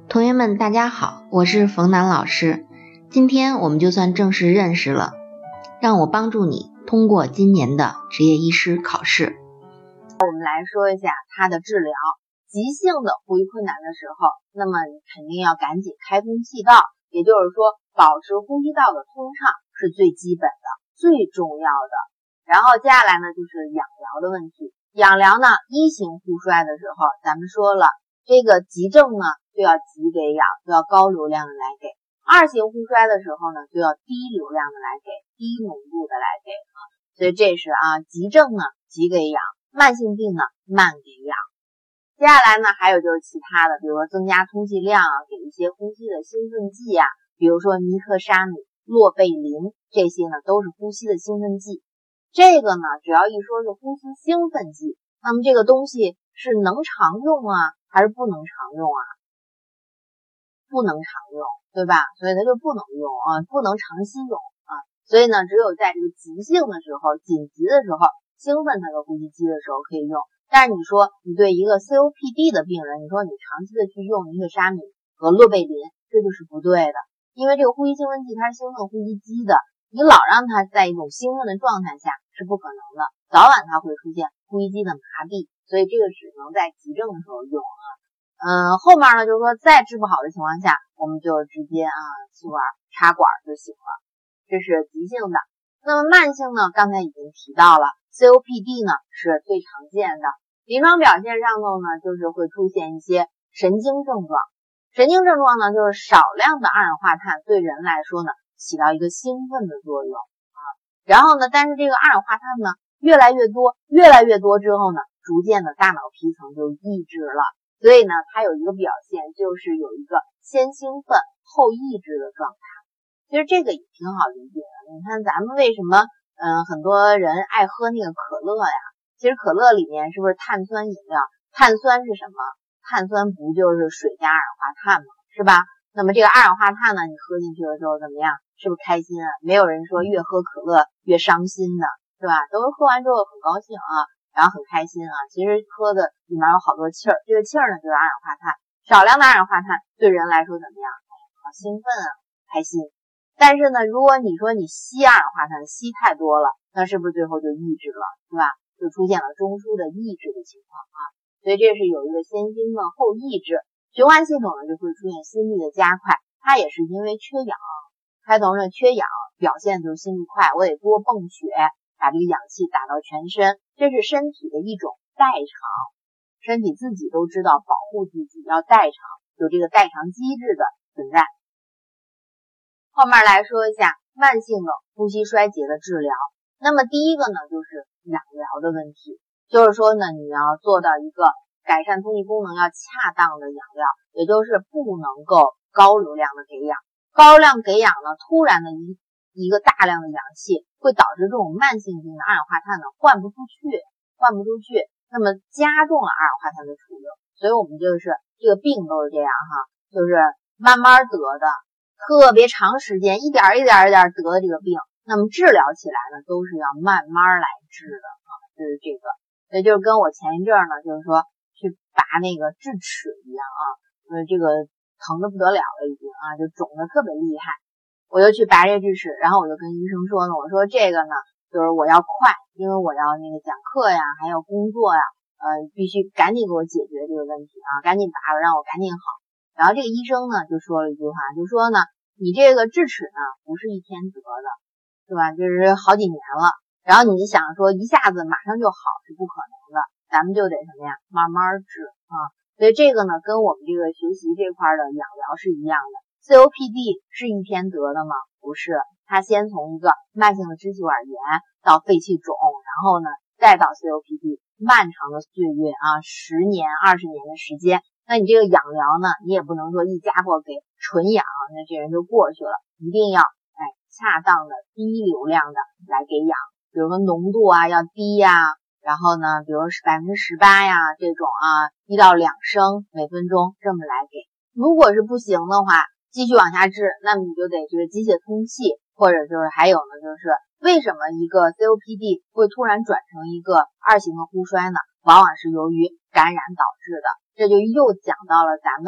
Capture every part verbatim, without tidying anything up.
同学们大家好，我是冯楠老师。今天我们就算正式认识了，让我帮助你通过今年的执业医师考试。 我们来说一下它的治疗。急性的呼吸困难的时候，那么你肯定要赶紧开通气道，也就是说保持呼吸道的通畅是最基本的最重要的。然后接下来呢就是氧疗的问题。氧疗呢，一型呼衰的时候咱们说了，这个急症呢就要急给氧，就要高流量的来给。二型呼衰的时候呢就要低流量的来给，低浓度的来给啊。所以这是啊，急症呢急给氧，慢性病呢慢给氧。接下来呢还有就是其他的，比如说增加通气量啊，给一些呼吸的兴奋剂啊，比如说尼特沙米、洛贝林，这些呢都是呼吸的兴奋剂。这个呢只要一说是呼吸兴奋剂，那么这个东西是能常用啊还是不能常用啊？不能常用，对吧？所以它就不能用啊，不能长期用啊。所以呢只有在这个急性的时候、紧急的时候、兴奋它的呼吸机的时候可以用。但是你说你对一个 C O P D 的病人，你说你长期的去用尼特沙米和洛贝林，这就是不对的。因为这个呼吸兴奋剂它是兴奋呼吸机的，你老让它在一种兴奋的状态下是不可能的，早晚它会出现呼吸机的麻痹，所以这个只能在急症的时候用啊。嗯，后面呢就是说再治不好的情况下，我们就直接啊气管插管就行了，这是急性的。那么慢性呢，刚才已经提到了 C O P D 呢是最常见的，临床表现上头呢就是会出现一些神经症状。神经症状呢就是少量的二氧化碳对人来说呢起到一个兴奋的作用啊。然后呢，但是这个二氧化碳呢越来越多，越来越多之后呢，逐渐的大脑皮层就抑制了，所以呢它有一个表现就是有一个先兴奋后抑制的状态。其实这个也挺好理解的，你看咱们为什么嗯很多人爱喝那个可乐呀？其实可乐里面是不是碳酸饮料？碳酸是什么？碳酸不就是水加二氧化碳吗？是吧？那么这个二氧化碳呢，你喝进去了之后怎么样？是不是开心啊？没有人说越喝可乐越伤心的，是吧？都是喝完之后很高兴啊，然后很开心啊。其实喝的里面有好多气儿，这个气儿呢就是二氧化碳。少量的二氧化碳对人来说怎么样？好兴奋啊，开心。但是呢，如果你说你吸二氧化碳吸太多了，那是不是最后就抑制了，是吧？就出现了中枢的抑制的情况啊。所以这是有一个先兴奋后抑制，循环系统呢就会出现心率的加快，它也是因为缺氧。开头呢缺氧，表现就是心率快，我得多泵血，把这个氧气打到全身，这是身体的一种代偿，身体自己都知道保护自己要代偿，有这个代偿机制的存在。后面来说一下慢性的呼吸衰竭的治疗。那么第一个呢就是氧疗的问题，就是说呢你要做到一个改善通气功能要恰当的氧疗，也就是不能够高流量的给氧。高流量给氧呢，突然的一一个大量的氧气会导致这种慢性病的二氧化碳呢换不出去，换不出去，那么加重了二氧化碳的储留。所以我们就是这个病都是这样哈，就是慢慢得的，特别长时间一点一点一点得的这个病，那么治疗起来呢都是要慢慢来治的啊，就是这个。所以就是跟我前一阵呢就是说去拔那个智齿一样啊，呃这个疼得不得了了已经啊，就肿得特别厉害。我就去拔这智齿，然后我就跟医生说呢，我说这个呢就是我要快，因为我要那个讲课呀，还要工作呀，呃必须赶紧给我解决这个问题啊，赶紧拔了让我赶紧好。然后这个医生呢就说了一句话，就说呢你这个智齿呢不是一天得的，是吧？就是好几年了，然后你想说一下子马上就好是不可能的，咱们就得什么呀，慢慢治啊。所以这个呢跟我们这个学习这块的氧疗是一样的。 C O P D 是一天得的吗？不是，它先从一个慢性的支气管炎到肺气肿，然后呢再到 C O P D， 漫长的岁月啊，十年二十年的时间。那你这个氧疗呢，你也不能说一家伙给纯氧，那这人就过去了，一定要哎恰当的低流量的来给氧，比如说浓度啊要低呀、啊，然后呢比如是百分之十八呀这种啊，一到两升每分钟这么来给。如果是不行的话，继续往下治，那么你就得这个机械通气，或者就是还有呢就是为什么一个 C O P D 会突然转成一个二型的呼衰呢？往往是由于感染导致的。这就又讲到了咱们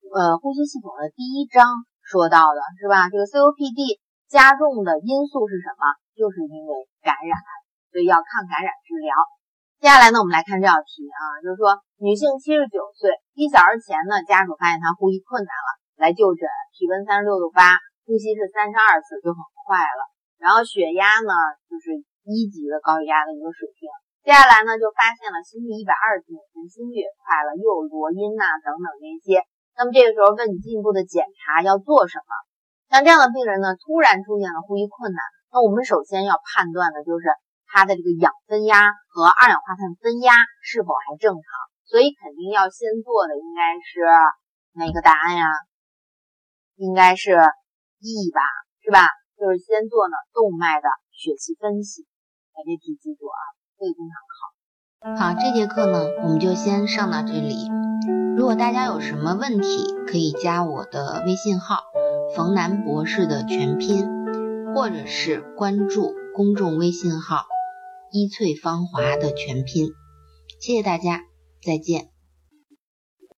呃呼吸系统的第一章说到的是吧？这个 C O P D 加重的因素是什么？就是因为感染，所以要抗感染治疗。接下来呢，我们来看这道题啊，就是说女性七十九岁，一小时前呢，家属发现她呼吸困难了，来就诊，体温三十六度八，呼吸是三十二次，就很快了。然后血压呢，就是一级的高血压的一个水平。接下来呢，就发现了心率一百二十次每分，心率也快了，又有罗音呐、啊、等等这些。那么这个时候问你进一步的检查要做什么？像这样的病人呢，突然出现了呼吸困难，那我们首先要判断的就是他的这个氧分压和二氧化碳分压是否还正常，所以肯定要先做的应该是哪个答案呀？应该是 E 吧，是吧？就是先做呢动脉的血气分析。哎，这题记住啊，这个经常考。 好，这节课呢我们就先上到这里。如果大家有什么问题，可以加我的微信号冯楠博士的全拼，或者是关注公众微信号一翠芳华的全拼。谢谢大家，再见。